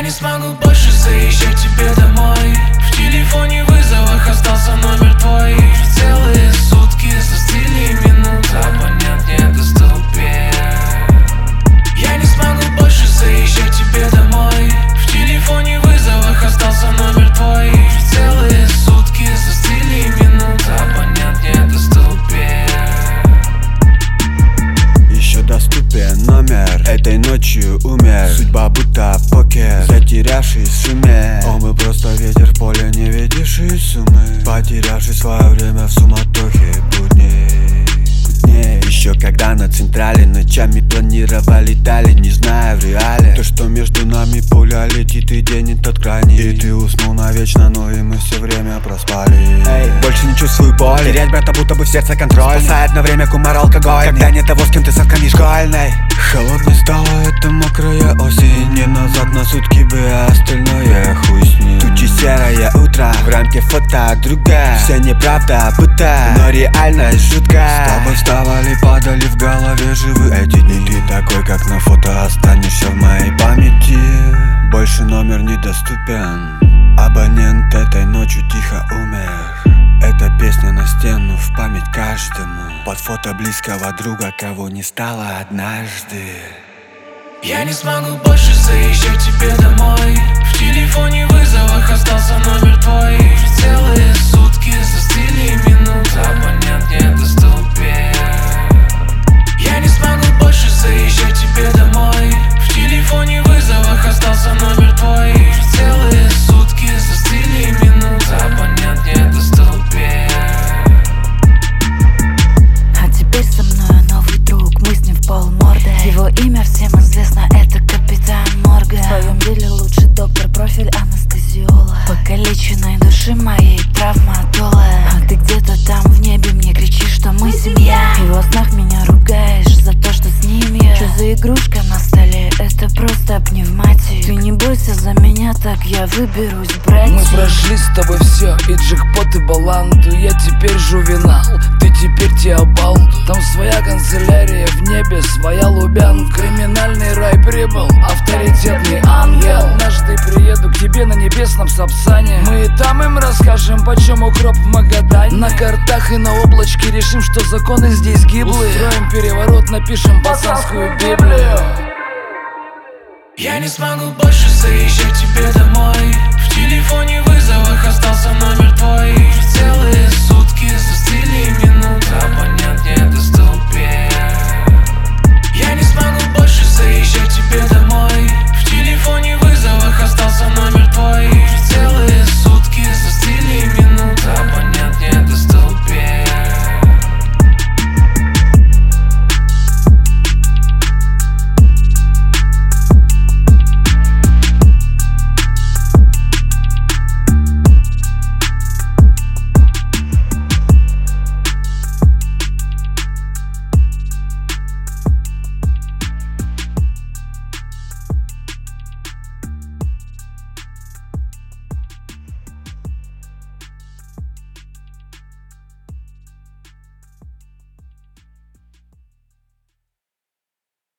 не смогу больше заезжать тебе домой. В телефоне вызовах остался номер твой. Целые сутки застыли минуты, абонент недоступен. Я не смогу больше заезжать тебе домой. В телефоне вызовах остался номер твой. Целые сутки застыли минуты, абонент недоступен. Еще доступен номер, этой ночью умер. Судьба будто покер, затерявшись в шуме. О, мы просто ветер в поле, не видевший суммы. Потерявший свое время в суматохе будней. Еще когда на централе ночами планировали дали, не зная в реале то, что между нами пуля летит и день тот крайний. И ты уснул навечно, но и мы все время проспали. Больше не чувствую боли, терять брата будто бы в сердце контроль. Спасает на время кумар алкоголь, когда нет того, с кем ты сотканишь школьной. Холодной стала эта мокрая осень, не назад на сутки бы, а остальное хуй с ним. Тучи серое утро, в рамке фото друга. Все неправда будто, но реальность жутка. С тобой вставали, падали в голове живы эти дни. Ты такой, как на фото, останешься в моей памяти. Больше номер недоступен, абонент этой ночью тихо умер. Эта песня на стену в память каждому, под фото близкого друга, кого не стало однажды. Я не смогу больше заезжать тебе домой. В телефоне вызовах остался номер твой. Целые сутки застыли минуты, абонент недоступен. Я не смогу больше заезжать тебе домой. В телефоне вызовах остался номер твой. Целые сутки застыли минуты, абонент недоступен. А теперь со мной новый друг, мы с ним в полморды. Его имя всем известно, это капитан Морган. В своем деле лучший доктор, профиль анестезиолог. Покалеченной души моей травматолог. А ты где-то там в небе мне кричишь, что мы семья. И во снах меня ругаешь за то, что с ним я. Что за игрушка на столе, это просто пневматик. Ты не бойся за меня, так я выберусь, братья. Мы прошли с тобой все, и джекпот, и баланду. Я теперь жувенал, ты теперь Теобалду. Там своя канцелярия, в небе своя Лубян. Криминальный рай прибыл, авторитетный ангел. Однажды приеду к тебе на небесном Сапсане. Мы и там им расскажем, почем укроп в Магадане. На картах и на облачке решим, что законы здесь гиблые. Устроим переворот, напишем пацанскую Библию. Я не смогу больше заезжать тебе домой. В телефоне вызовах остался номер твой. Целые сутки